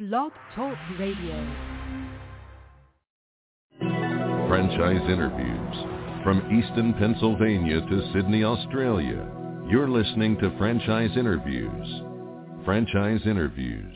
Blog Talk Radio. Franchise interviews. From Easton, Pennsylvania to Sydney, Australia, you're listening to Franchise Interviews. Franchise Interviews.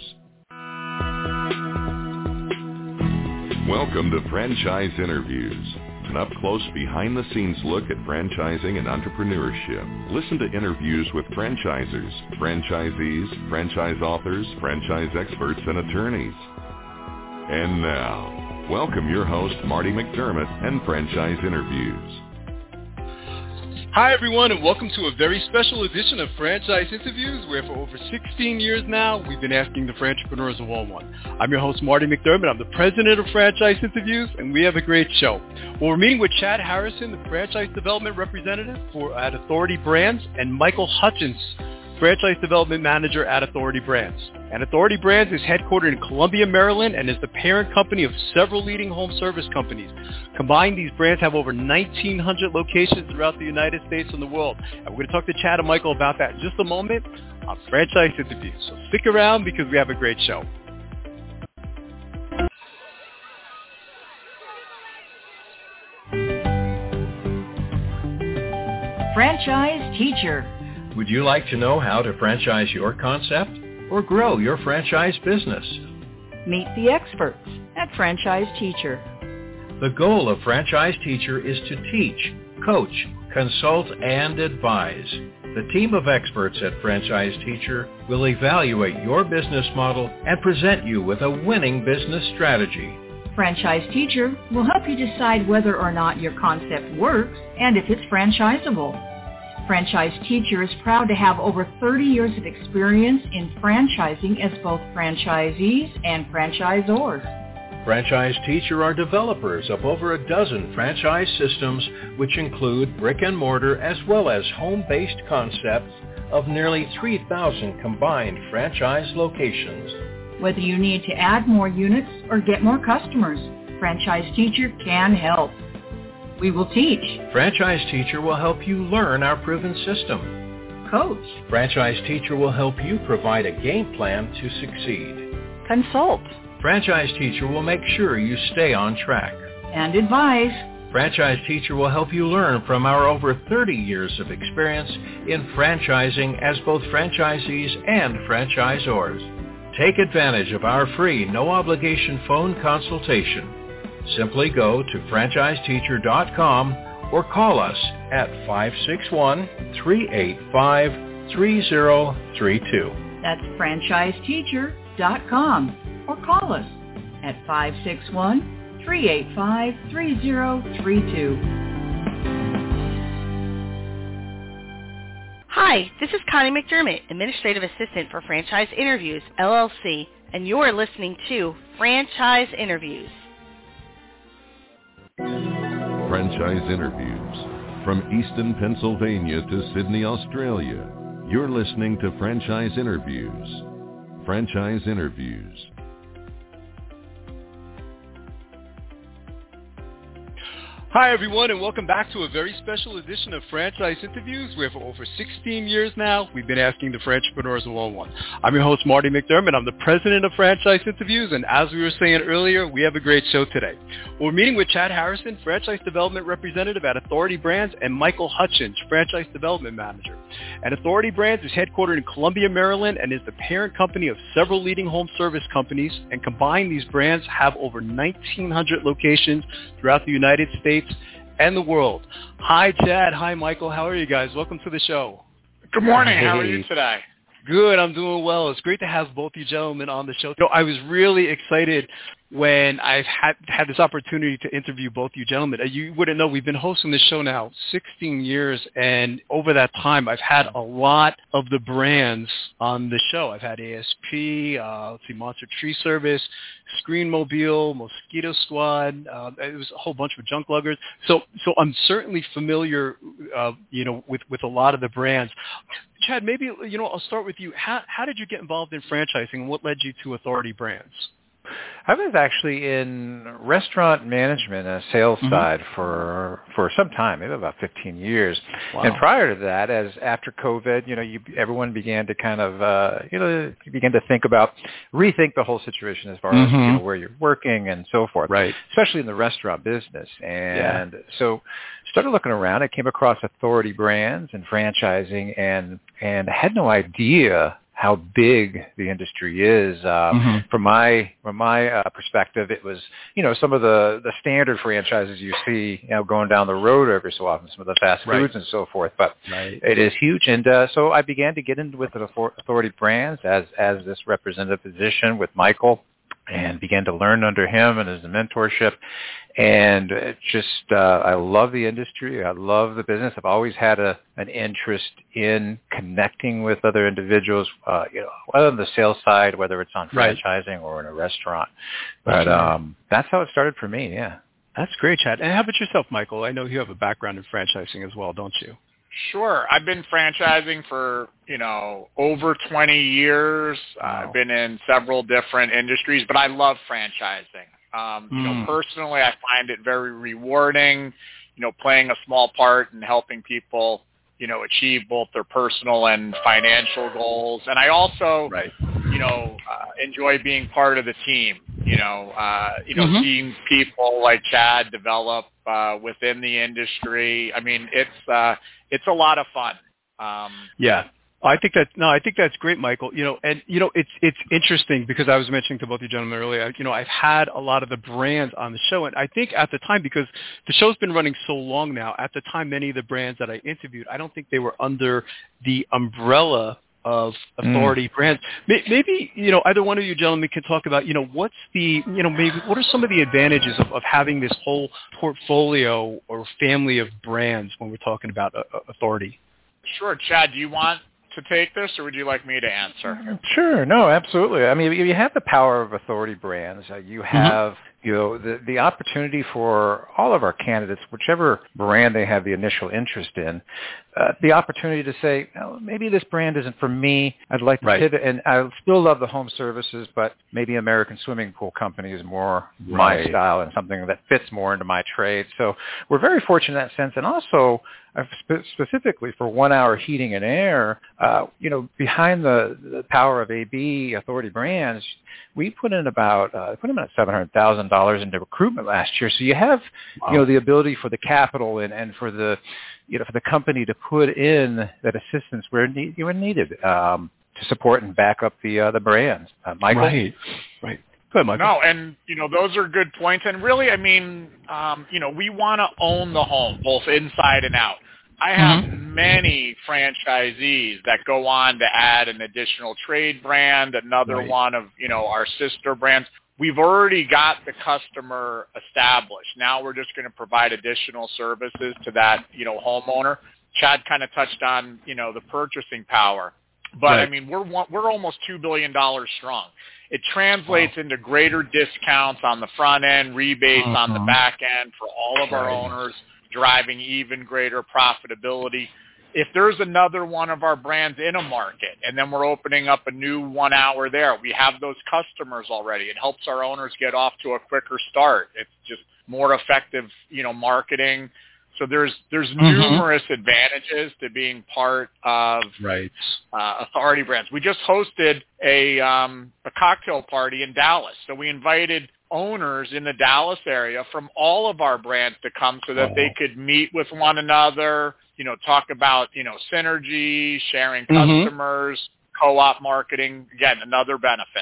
Welcome to Franchise Interviews, an up-close, behind-the-scenes look at franchising and entrepreneurship. Listen to interviews with franchisers, franchisees, franchise authors, franchise experts, and attorneys. And now, welcome your host, Marty McDermott, and Franchise Interviews. Hi, everyone, and welcome to a very special edition of Franchise Interviews, where for over 16 years now, we've been asking the Frantrepreneurs of all one. I'm your host, Marty McDermott. I'm the president of Franchise Interviews, and we have a great show. Well, we're meeting with Chad Harrison, the Franchise Development Representative at Authority Brands, and Michael Hutchins, Franchise Development Manager at Authority Brands. And Authority Brands is headquartered in Columbia, Maryland, and is the parent company of several leading home service companies. Combined, these brands have over 1,900 locations throughout the United States and the world. And we're going to talk to Chad and Michael about that in just a moment on Franchise Interviews. So stick around because we have a great show. Franchise Teacher. Would you like to know how to franchise your concept or grow your franchise business? Meet the experts at Franchise Teacher. The goal of Franchise Teacher is to teach, coach, consult, and advise. The team of experts at Franchise Teacher will evaluate your business model and present you with a winning business strategy. Franchise Teacher will help you decide whether or not your concept works and if it's franchisable. Franchise Teacher is proud to have over 30 years of experience in franchising as both franchisees and franchisors. Franchise Teacher are developers of over a dozen franchise systems, which include brick and mortar as well as home-based concepts of nearly 3,000 combined franchise locations. Whether you need to add more units or get more customers, Franchise Teacher can help. We will teach. Franchise Teacher will help you learn our proven system. Coach. Franchise Teacher will help you provide a game plan to succeed. Consult. Franchise Teacher will make sure you stay on track. And advise. Franchise Teacher will help you learn from our over 30 years of experience in franchising as both franchisees and franchisors. Take advantage of our free, no-obligation phone consultation. Simply go to franchiseteacher.com or call us at 561-385-3032. That's franchiseteacher.com or call us at 561-385-3032. Hi, this is Connie McDermott, Administrative Assistant for Franchise Interviews, LLC, and you're listening to Franchise Interviews. Franchise Interviews. From Easton, Pennsylvania to Sydney, Australia, you're listening to Franchise Interviews. Franchise Interviews. Hi, everyone, and welcome back to a very special edition of Franchise Interviews, where for over 16 years now, we've been asking the Frantrepreneurs of all one. I'm your host, Marty McDermott. I'm the president of Franchise Interviews, and as we were saying earlier, we have a great show today. We're meeting with Chad Harrison, Franchise Development Representative at Authority Brands, and Michael Hutchins, Franchise Development Manager. And Authority Brands is headquartered in Columbia, Maryland, and is the parent company of several leading home service companies, and combined, these brands have over 1,900 locations throughout the United States and the world. Hi, Chad. Hi, Michael. How are you guys? Welcome to the show. Good morning. How are you today? Good. I'm doing well. It's great to have both you gentlemen on the show. I was really excited when I've had this opportunity to interview both you gentlemen. You wouldn't know, we've been hosting this show now 16 years, and over that time, I've had a lot of the brands on the show. I've had ASP, Monster Tree Service, Screenmobile, Mosquito Squad. It was a whole bunch of junk luggers. So I'm certainly familiar, with a lot of the brands. Chad, maybe, I'll start with you. How did you get involved in franchising, and what led you to Authority Brands? I was actually in restaurant management and sales side for some time, maybe about 15 years. Wow. And prior to that, after COVID, everyone began to kind of, you began to rethink the whole situation as far as where you're working and so forth, right? Especially in the restaurant business. And so started looking around. I came across Authority Brands and franchising, and I had no idea how big the industry is. From my perspective, it was, some of the standard franchises you see, going down the road every so often, some of the fast foods and so forth. But it is huge. And so I began to get into with the Authority Brands as this representative position with Michael, and began to learn under him and his mentorship. And it just, I love the industry. I love the business. I've always had an interest in connecting with other individuals, whether on the sales side, whether it's on franchising or in a restaurant. But that's how it started for me, yeah. That's great, Chad. And how about yourself, Michael? I know you have a background in franchising as well, don't you? Sure. I've been franchising for, over 20 years. Wow. I've been in several different industries, but I love franchising. Personally, I find it very rewarding, playing a small part in helping people, achieve both their personal and financial goals. And I also, enjoy being part of the team, seeing people like Chad develop within the industry. I mean, it's a lot of fun. I think that's great, Michael. It's interesting because I was mentioning to both you gentlemen earlier, I've had a lot of the brands on the show, and I think at the time, because the show's been running so long now, at the time, many of the brands that I interviewed, I don't think they were under the umbrella of Authority Brands. Maybe, either one of you gentlemen can talk about, what's the, maybe what are some of the advantages of having this whole portfolio or family of brands when we're talking about Authority? Sure. Chad, do you want to take this, or would you like me to answer? Sure. No, absolutely. I mean, you have the power of Authority Brands. You have, the opportunity for all of our candidates, whichever brand they have the initial interest in, the opportunity to say, maybe this brand isn't for me. I'd like to pivot, and I still love the home services, but maybe American Swimming Pool Company is more my style and something that fits more into my trade. So we're very fortunate in that sense. And also, specifically for 1 Hour Heating and Air, behind the power of AB Authority Brands, we put in about $700,000 into recruitment last year. So you have the ability for the capital and for the for the company to put in that assistance where you were needed to support and back up the brands. Michael? Right. Go ahead, Michael. No, and, those are good points. And really, I mean, we want to own the home, both inside and out. I have many franchisees that go on to add an additional trade brand, another one of, our sister brands. We've already got the customer established. Now we're just going to provide additional services to that, homeowner. Chad kind of touched on, the purchasing power. But, I mean, we're almost $2 billion strong. It translates into greater discounts on the front end, rebates on the back end for all of our owners, driving even greater profitability. If there's another one of our brands in a market and then we're opening up a new 1 hour there, we have those customers already. It helps our owners get off to a quicker start. It's just more effective, marketing. So there's numerous advantages to being part of Authority Brands. We just hosted a cocktail party in Dallas. So we invited owners in the Dallas area from all of our brands to come so that they could meet with one another, talk about, synergy, sharing customers, co-op marketing. Again, another benefit.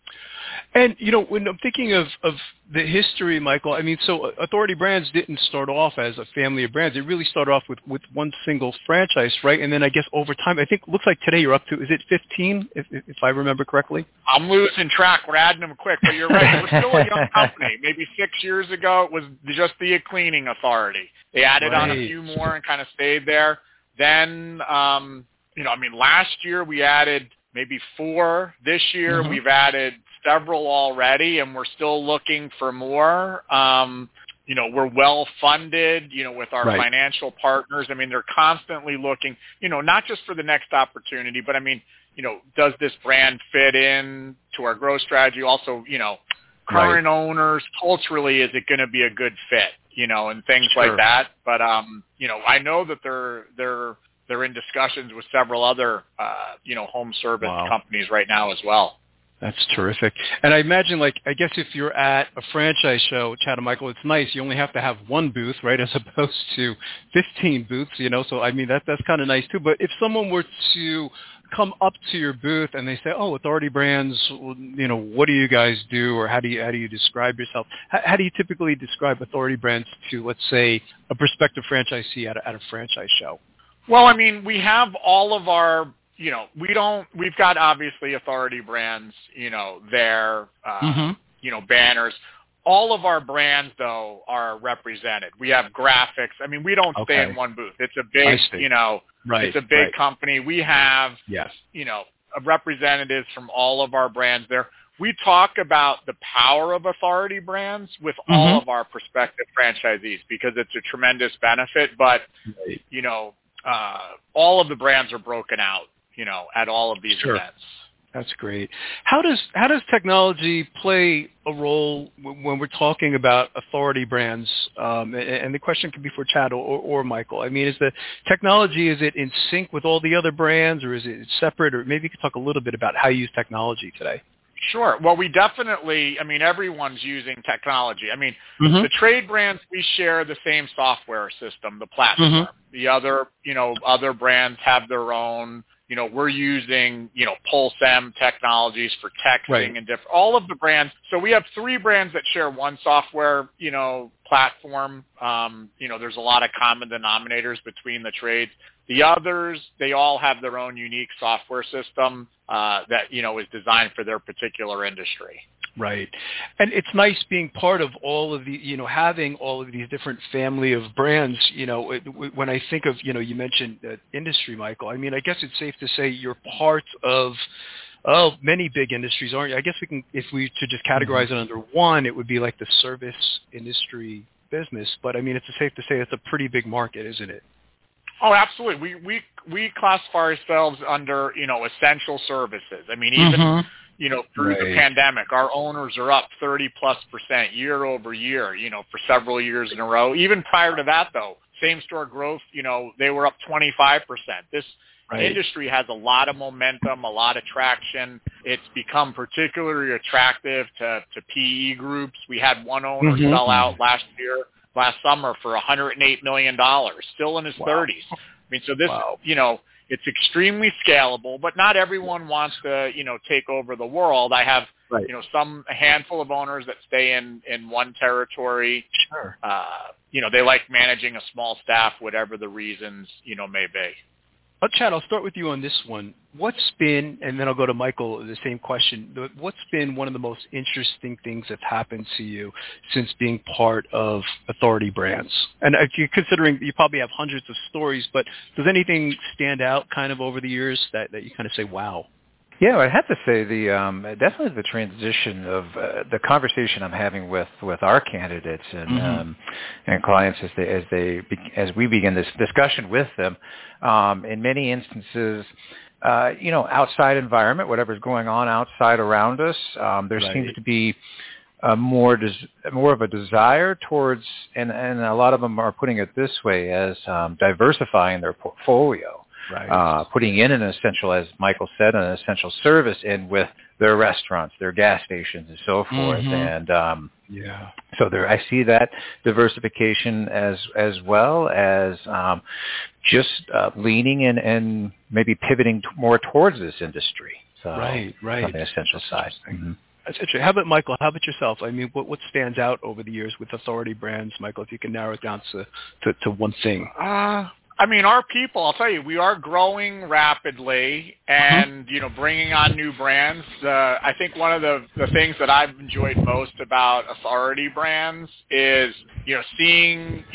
And, when I'm thinking of the history, Michael, I mean, so Authority Brands didn't start off as a family of brands. It really started off with one single franchise, right? And then I guess over time, I think it looks like today you're up to, is it 15, if I remember correctly? I'm losing track. We're adding them quick, but you're right. We're still a young company. Maybe 6 years ago, it was just the Cleaning Authority. They added on a few more and kind of stayed there. Then, last year we added maybe 4. This year we've added several already, and we're still looking for more. We're well funded, with our financial partners. I mean, they're constantly looking, not just for the next opportunity, but I mean, does this brand fit in to our growth strategy? Also, current owners, culturally, is it going to be a good fit, and things like that. But, I know that they're in discussions with several other, home service companies right now as well. That's terrific. And I imagine, I guess if you're at a franchise show, Chad and Michael, it's nice. You only have to have one booth, right, as opposed to 15 booths, So, I mean, that's kind of nice, too. But if someone were to come up to your booth and they say, "Oh, Authority Brands, what do you guys do?" or how do you describe yourself? How do you typically describe Authority Brands to, let's say, a prospective franchisee at a franchise show? Well, I mean, we have all of our, we've got obviously Authority Brands, their, banners. All of our brands, though, are represented. We have graphics. I mean, we don't stay in one booth. It's a big, it's a big company. We have, representatives from all of our brands there. We talk about the power of Authority Brands with all of our prospective franchisees because it's a tremendous benefit. But, all of the brands are broken out, at all of these events. That's great. How does technology play a role when we're talking about Authority Brands? And the question could be for Chad or Michael. I mean, is it in sync with all the other brands, or is it separate? Or maybe you could talk a little bit about how you use technology today. Sure. Well, we definitely, everyone's using technology. I mean, the trade brands, we share the same software system, the platform. The other, other brands have their own. We're using, PulseM technologies for texting and all of the brands. So we have 3 brands that share one software, platform. There's a lot of common denominators between the trades. The others, they all have their own unique software system that, is designed for their particular industry. Right. And it's nice being part of all of the, having all of these different family of brands. When I think of, you mentioned industry, Michael, I mean, I guess it's safe to say you're part of many big industries, aren't you? I guess if we should just categorize it under one, it would be like the service industry business. But I mean, it's safe to say it's a pretty big market, isn't it? Oh, absolutely. We classify ourselves under, essential services. I mean, even, through the pandemic, our owners are up 30+% year over year, for several years in a row. Even prior to that, though, same-store growth, they were up 25%. This industry has a lot of momentum, a lot of traction. It's become particularly attractive to PE groups. We had one owner sell out last summer for $108 million, still in his 30s. I mean, so this, it's extremely scalable, but not everyone wants to, take over the world. I have, a handful of owners that stay in one territory. Sure. They like managing a small staff, whatever the reasons, may be. Chad, I'll start with you on this one. What's been, and then I'll go to Michael, the same question, what's been one of the most interesting things that's happened to you since being part of Authority Brands? And considering you probably have hundreds of stories, but does anything stand out kind of over the years that you kind of say, wow? Yeah, I'd have to say definitely the transition of the conversation I'm having with our candidates and clients as we begin this discussion with them. In many instances, outside environment, whatever's going on outside around us, there seems to be more of a desire towards, and a lot of them are putting it this way, as diversifying their portfolio. Putting in an essential, as Michael said, an essential service in with their restaurants, their gas stations, and so forth. And so I see that diversification as well as just leaning in and maybe pivoting more towards this industry. So on the essential side. That's interesting. How about Michael? How about yourself? I mean, what stands out over the years with Authority Brands, Michael? If you can narrow it down to one thing. I mean, our people, I'll tell you, we are growing rapidly and, bringing on new brands. I think one of the things that I've enjoyed most about Authority Brands is, seeing,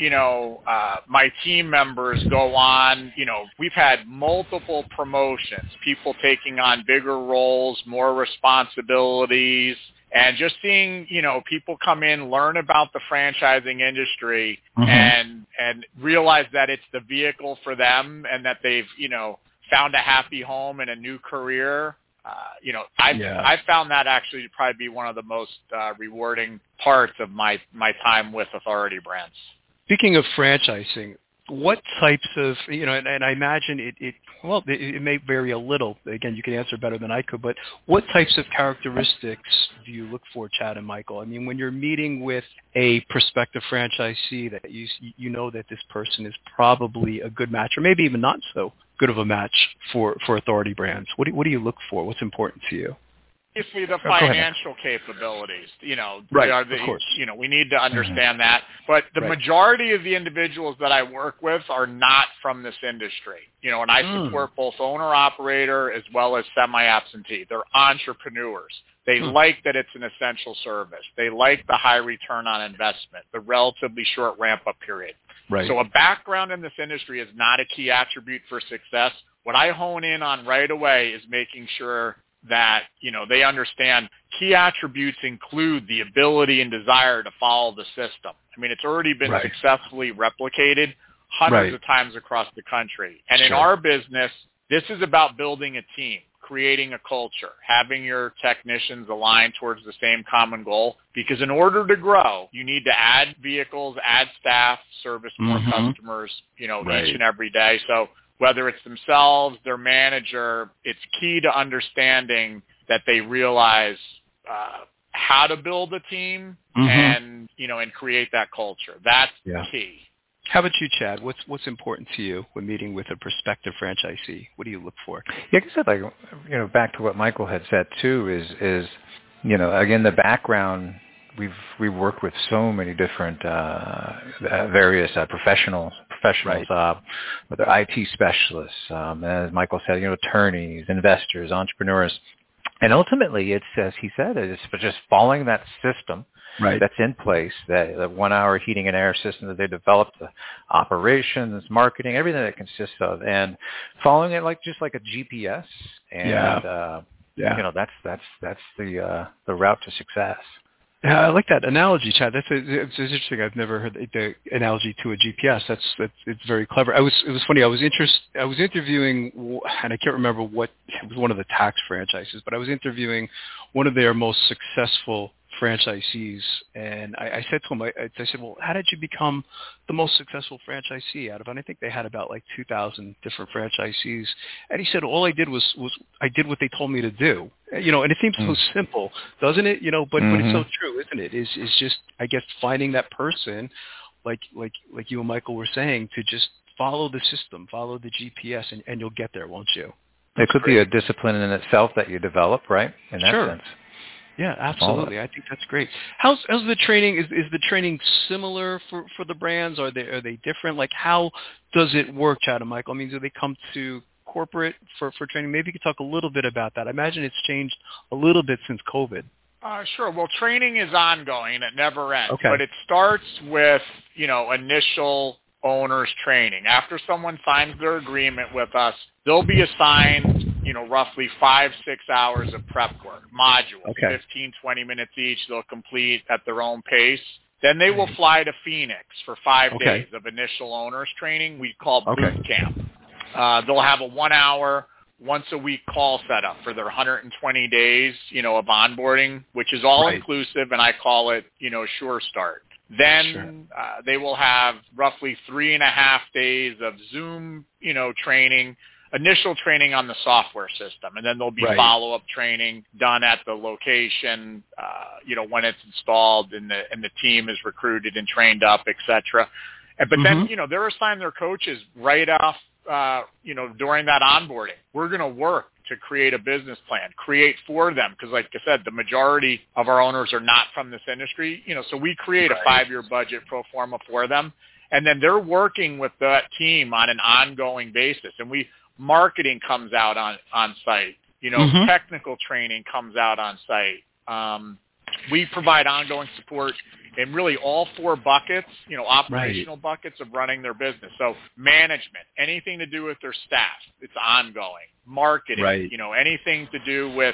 my team members go on, we've had multiple promotions, people taking on bigger roles, more responsibilities. And just seeing, people come in, learn about the franchising industry and realize that it's the vehicle for them and that they've, found a happy home and a new career I found that actually to probably be one of the most rewarding parts of my time with Authority Brands. Speaking of franchising, what types of, and I imagine it may vary a little. Again, you can answer better than I could, but what types of characteristics do you look for, Chad and Michael? I mean, when you're meeting with a prospective franchisee that you know that this person is probably a good match, or maybe even not so good of a match for Authority Brands, what do you look for? What's important to you? Obviously, the financial capabilities, right, of course. We need to understand that. But the majority of the individuals that I work with are not from this industry. And I support both owner-operator as well as semi-absentee. They're entrepreneurs. They like that it's an essential service. They like the high return on investment, the relatively short ramp-up period. Right. So a background in this industry is not a key attribute for success. What I hone in on right away is making sure that, they understand key attributes include the ability and desire to follow the system. I mean, it's already been successfully replicated hundreds of times across the country. And in our business, this is about building a team, creating a culture, having your technicians align towards the same common goal. Because in order to grow, you need to add vehicles, add staff, service more customers, each and every day. So whether it's themselves, their manager, it's key to understanding that they realize how to build a team and create that culture. That's key. How about you, Chad? What's important to you when meeting with a prospective franchisee? What do you look for? Yeah, I said, back to what Michael had said too, is again, the background. We've worked with so many different various professionals, whether IT specialists, as Michael said, attorneys, investors, entrepreneurs, and ultimately it's, as he said, it's just following that system that's in place, that 1 hour heating and air system that they developed, the operations, marketing, everything that consists of, and following it just like a GPS, and that's the route to success. Yeah, I like that analogy, Chad. It's interesting. I've never heard the analogy to a GPS. It's very clever. It was funny. I was interviewing, and I can't remember what, it was one of the tax franchises, but I was interviewing one of their most successful franchisees, and I said to him, I said, well, how did you become the most successful franchisee out of, and I think they had about 2,000 different franchisees, and he said, all I did was I did what they told me to do, and it seems so simple, doesn't it? But it's so true, isn't it? Is just, I guess, finding that person, like you and Michael were saying, to just follow the system, follow the GPS, and you'll get there, won't you? It could be a discipline in itself that you develop, right? In that sense. Yeah, absolutely. I think that's great. How's the training? Is the training similar for the brands? Are they different? Like, how does it work, Chad and Michael? I mean, do they come to corporate for training? Maybe you could talk a little bit about that. I imagine it's changed a little bit since COVID. Sure. Well, training is ongoing. It never ends. Okay. But it starts with, initial owners training. After someone signs their agreement with us, they'll be assigned roughly 5-6 hours of prep work, modules, 15-20 minutes each. They'll complete at their own pace. Then they will fly to Phoenix for 5 days of initial owners training we call boot camp. They'll have a 1 hour, once a week call set up for their 120 days, of onboarding, which is all inclusive, and I call it, Sure Start. Then they will have roughly 3.5 days of Zoom, training, initial training on the software system, and then there'll be follow-up training done at the location, when it's installed and the team is recruited and trained up, etc. But then, they're assigned their coaches right off, during that onboarding. We're going to work to create a business plan, create for them, because like I said, the majority of our owners are not from this industry, so we create a 5-year budget pro forma for them, and then they're working with that team on an ongoing basis, and marketing comes out on site, technical training comes out on site. We provide ongoing support in really all 4 buckets, operational buckets of running their business. So management, anything to do with their staff, it's ongoing. Marketing, anything to do with,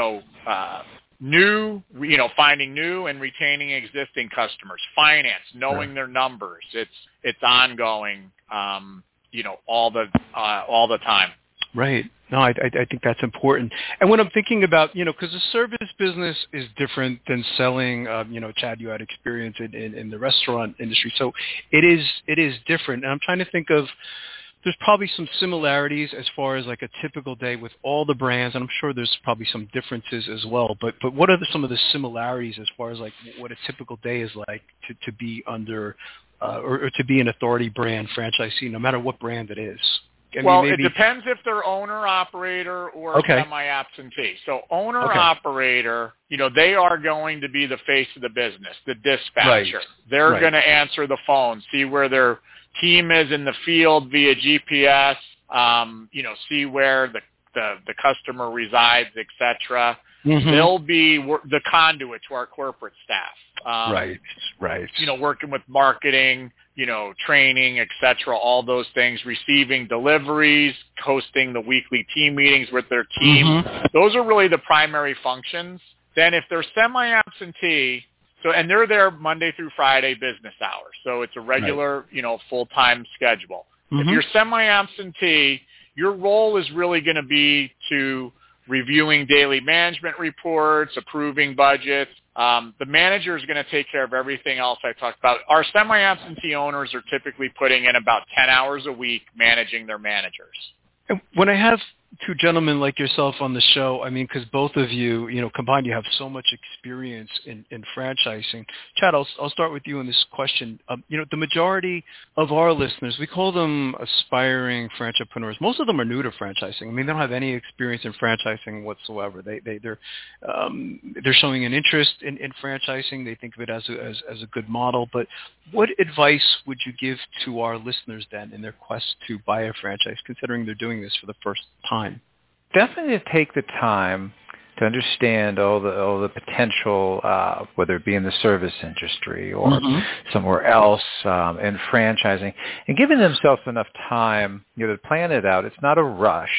finding new and retaining existing customers. Finance, knowing their numbers, it's ongoing. All the time. Right. No, I think that's important. And when I'm thinking about, because the service business is different than selling, Chad, you had experience in the restaurant industry. So it is different. And I'm trying to think of, there's probably some similarities as far as like a typical day with all the brands. And I'm sure there's probably some differences as well. But what are some of the similarities as far as like what a typical day is like to be under or to be an Authority brand franchisee, no matter what brand it is? It depends if they're owner-operator or semi-absentee. So owner-operator, they are going to be the face of the business, the dispatcher. Right. They're going to answer the phone, see where their team is in the field via GPS, see where the customer resides, etc. Mm-hmm. They'll be the conduit to our corporate staff. Right. Working with marketing, training, etc., all those things, receiving deliveries, hosting the weekly team meetings with their team. Mm-hmm. Those are really the primary functions. Then if they're semi-absentee, and they're there Monday through Friday business hours, so it's a regular, full-time schedule. Mm-hmm. If you're semi-absentee, your role is really going to be to reviewing daily management reports, approving budgets. The manager is going to take care of everything else I talked about. Our semi-absentee owners are typically putting in about 10 hours a week managing their managers. And when I have two gentlemen like yourself on the show, because both of you, combined, you have so much experience in franchising. Chad, I'll start with you on this question. The majority of our listeners, we call them aspiring franchipreneurs. Most of them are new to franchising. They don't have any experience in franchising whatsoever. They're showing an interest in franchising. They think of it as a good model. But what advice would you give to our listeners then in their quest to buy a franchise, considering they're doing this for the first time? Definitely take the time to understand all the potential, whether it be in the service industry or mm-hmm. somewhere else in franchising, and giving themselves enough time, to plan it out. It's not a rush.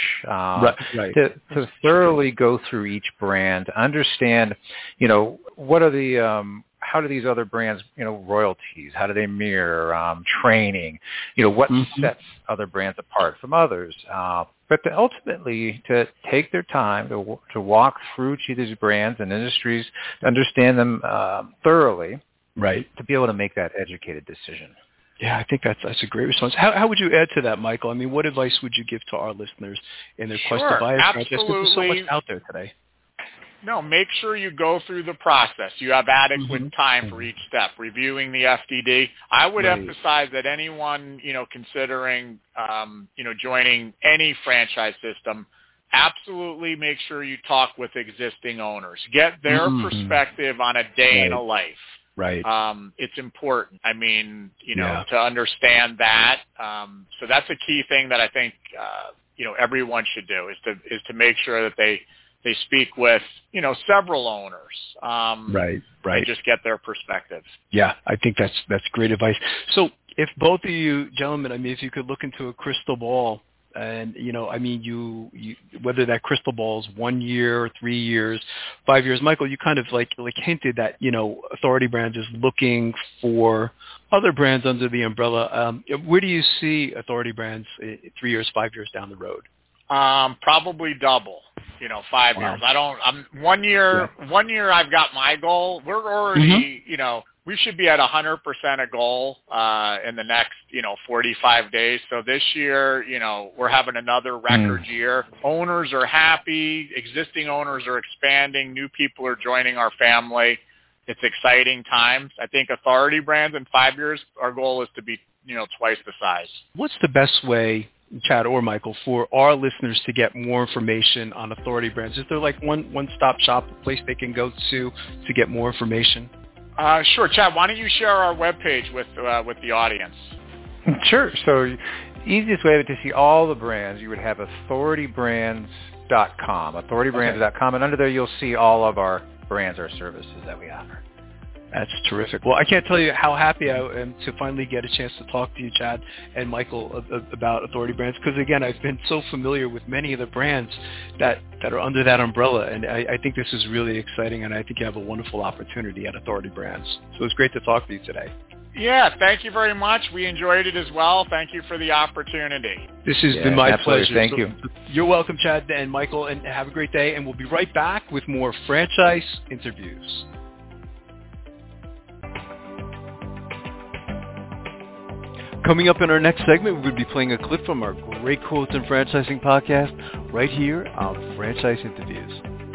To thoroughly go through each brand, to understand, what are the how do these other brands, royalties, how do they mirror, training, what mm-hmm. sets other brands apart from others, but to ultimately to take their time to walk through each of these brands and industries, to understand them thoroughly, right, to be able to make that educated decision. Yeah, I think that's a great response. How would you add to that, Michael? What advice would you give to our listeners in their quest to buy a franchise? Because there's so much out there today. No, make sure you go through the process. You have adequate mm-hmm. time for each step. Reviewing the FDD. I would emphasize that anyone, considering, joining any franchise system, absolutely make sure you talk with existing owners. Get their mm-hmm. perspective on a day in a life. Right. It's important. To understand that. So that's a key thing that I think, everyone should do is to make sure that they speak with, several owners. Right. And just get their perspective. Yeah, I think that's great advice. So if both of you gentlemen, if you could look into a crystal ball and, you whether that crystal ball is 1 year, 3 years, 5 years, Michael, you kind of like hinted that, Authority Brands is looking for other brands under the umbrella. Where do you see Authority Brands 3 years, 5 years down the road? Probably double, 5 years. 1 year, yeah. 1 year I've got my goal. We're already, mm-hmm. We should be at 100% a goal, in the next, 45 days. So this year, we're having another record year. Owners are happy. Existing owners are expanding. New people are joining our family. It's exciting times. I think Authority Brands in 5 years, our goal is to be, twice the size. What's the best way, Chad or Michael, for our listeners to get more information on Authority Brands? Is there like one-stop shop, a place they can go to get more information? Sure. Chad, why don't you share our webpage with the audience? Sure. So easiest way to see all the brands, you would have authoritybrands.com, authoritybrands.com, and under there you'll see all of our brands, our services that we offer. That's terrific. Well, I can't tell you how happy I am to finally get a chance to talk to you, Chad and Michael, about Authority Brands, because, again, I've been so familiar with many of the brands that are under that umbrella, and I think this is really exciting, and I think you have a wonderful opportunity at Authority Brands. So it's great to talk to you today. Yeah, thank you very much. We enjoyed it as well. Thank you for the opportunity. This has been my pleasure. Thank you. You're welcome, Chad and Michael, and have a great day. And we'll be right back with more franchise interviews. Coming up in our next segment, we're going to be playing a clip from our Great Quotes in Franchising podcast right here on Franchise Interviews.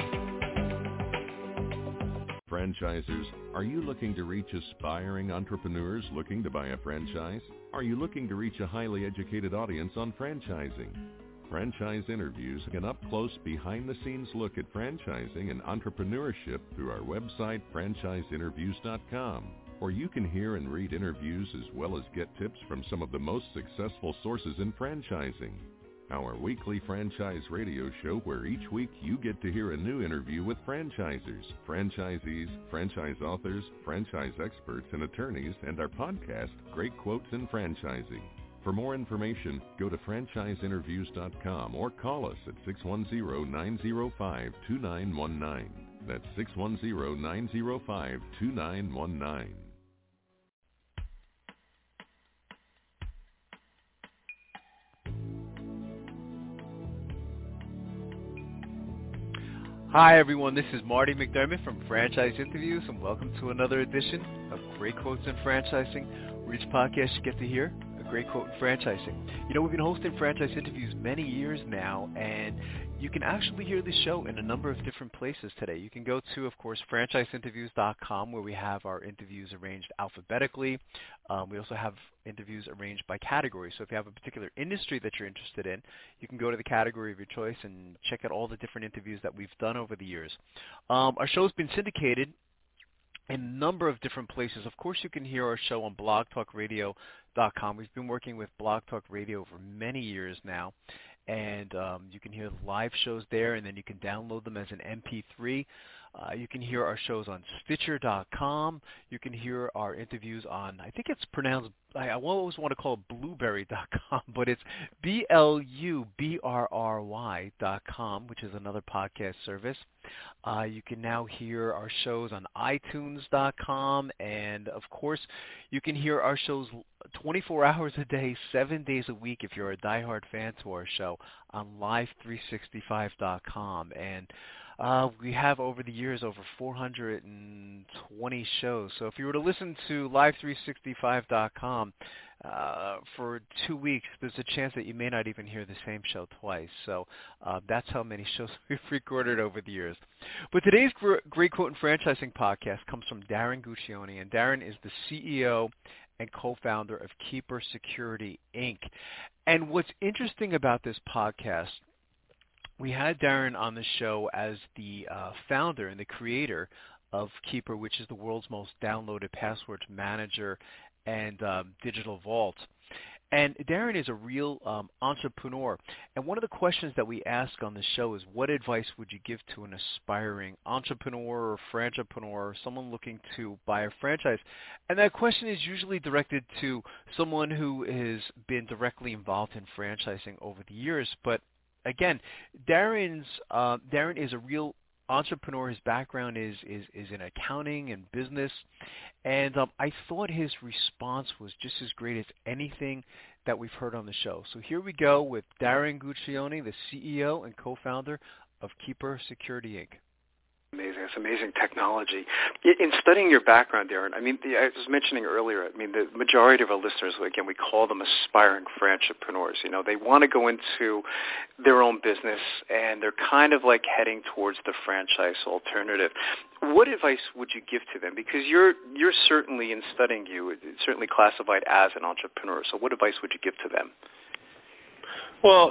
Franchisers, are you looking to reach aspiring entrepreneurs looking to buy a franchise? Are you looking to reach a highly educated audience on franchising? Franchise Interviews, an up-close, behind-the-scenes look at franchising and entrepreneurship through our website, franchiseinterviews.com. Or you can hear and read interviews as well as get tips from some of the most successful sources in franchising. Our weekly franchise radio show where each week you get to hear a new interview with franchisers, franchisees, franchise authors, franchise experts and attorneys, and our podcast, Great Quotes in Franchising. For more information, go to franchiseinterviews.com or call us at 610-905-2919. That's 610-905-2919. Hi everyone, this is Marty McDermott from Franchise Interviews, and welcome to another edition of Great Quotes in Franchising, where each podcast you get to hear a great quote in franchising. You know, we've been hosting Franchise Interviews many years now, and you can actually hear the show in a number of different places today. You can go to, of course, franchiseinterviews.com, where we have our interviews arranged alphabetically. We also have interviews arranged by category. So if you have a particular industry that you're interested in, you can go to the category of your choice and check out all the different interviews that we've done over the years. Our show's been syndicated in a number of different places. Of course, you can hear our show on blogtalkradio.com. We've been working with Blog Talk Radio for many years now. And you can hear the live shows there, and then you can download them as an MP3. You can hear our shows on Stitcher.com. You can hear our interviews on, I think it's pronounced, I always want to call it Blueberry.com, but it's BLUBRRY.com, which is another podcast service. You can now hear our shows on iTunes.com, and of course, you can hear our shows 24 hours a day, 7 days a week if you're a diehard fan to our show on Live365.com. And we have over the years over 420 shows. So if you were to listen to Live365.com for 2 weeks, there's a chance that you may not even hear the same show twice. So that's how many shows we've recorded over the years. But today's Great Quote in Franchising podcast comes from Darren Guccione, and Darren is the CEO and co-founder of Keeper Security, Inc. And what's interesting about this podcast, we had Darren on the show as the founder and the creator of Keeper, which is the world's most downloaded passwords manager and digital vault. And Darren is a real entrepreneur. And one of the questions that we ask on the show is, what advice would you give to an aspiring entrepreneur or franchipreneur or someone looking to buy a franchise? And that question is usually directed to someone who has been directly involved in franchising over the years. But again, Darren is a real entrepreneur. His background is in accounting and business, and I thought his response was just as great as anything that we've heard on the show. So here we go with Darren Guccione, the CEO and co-founder of Keeper Security, Inc. Amazing. It's amazing technology. In studying your background, Darren, I mean, I was mentioning earlier, I mean, the majority of our listeners, again, we call them aspiring franchipreneurs. You know, they want to go into their own business, and they're kind of like heading towards the franchise alternative. What advice would you give to them? Because you're certainly, in studying you, it's certainly classified as an entrepreneur. So what advice would you give to them? Well,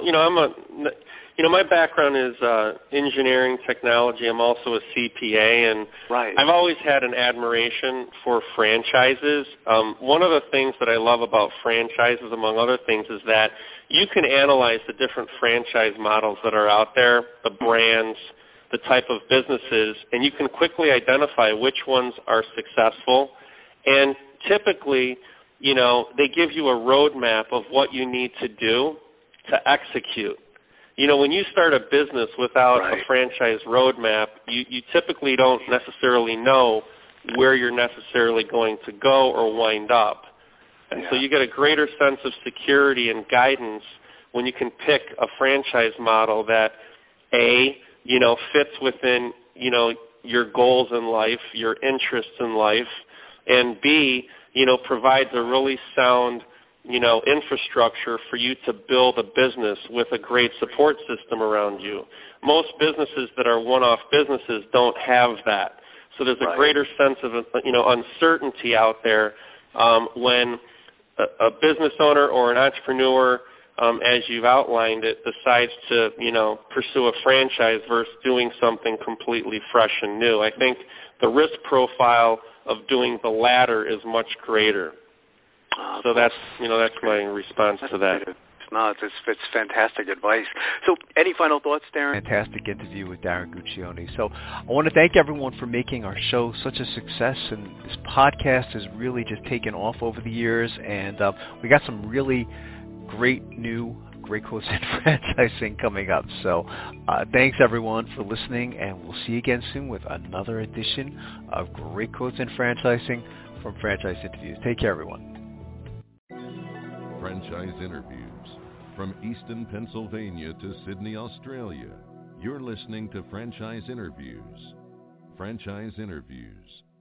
my background is engineering technology. I'm also a CPA, and I've always had an admiration for franchises. One of the things that I love about franchises, among other things, is that you can analyze the different franchise models that are out there, the brands, the type of businesses, and you can quickly identify which ones are successful. And typically, they give you a roadmap of what you need to do to execute. When you start a business without a franchise roadmap, you typically don't necessarily know where you're necessarily going to go or wind up. And so you get a greater sense of security and guidance when you can pick a franchise model that, A, fits within, your goals in life, your interests in life, and B, provides a really sound, infrastructure for you to build a business with a great support system around you. Most businesses that are one-off businesses don't have that. So there's a greater sense of, uncertainty out there when a business owner or an entrepreneur, as you've outlined it, decides to, pursue a franchise versus doing something completely fresh and new. I think the risk profile of doing the latter is much greater. So that's my response to that. It's fantastic advice. So any final thoughts, Darren? Fantastic interview with Darren Guccione. So I want to thank everyone for making our show such a success, and this podcast has really just taken off over the years, and we got some really great quotes in franchising coming up. So thanks everyone for listening, and we'll see you again soon with another edition of Great Quotes in Franchising from Franchise Interviews. Take care, everyone. Franchise Interviews. From Easton, Pennsylvania to Sydney, Australia, you're listening to Franchise Interviews. Franchise Interviews.